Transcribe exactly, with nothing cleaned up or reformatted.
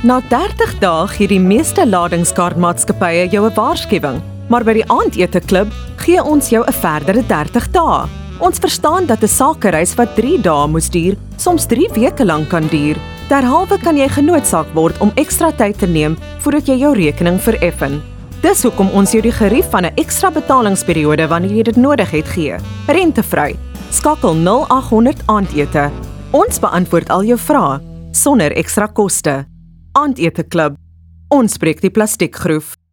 Na dertig dae gee die meeste ladingskaartmaatskappye jou 'n waarskuwing, maar by die Aandete Klub gee ons jou 'n verdere dertig dae. Ons verstaan dat 'n sakereis wat drie dae moes duur, soms drie weke lank kan duur. Derhalwe kan jy genoodsaak word om ekstra tyd te neem voordat jy jou rekening vereffen. Dis hoekom ons jou die gerief van 'n ekstra betalingsperiode wanneer jy dit nodig het gee. Rentevry. Skakel nul agt honderd Aandete. Ons beantwoord al jou vrae sonder ekstra koste. Aandete Klub. Ons breek die plastiekgroef.